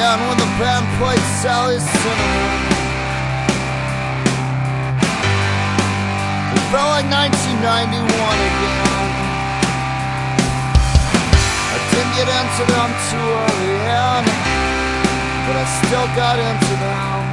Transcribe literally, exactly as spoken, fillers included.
again when the band played Sally's Cinnamon. It felt like nineteen ninety-one again. I didn't get into them too early in, but I still got into them.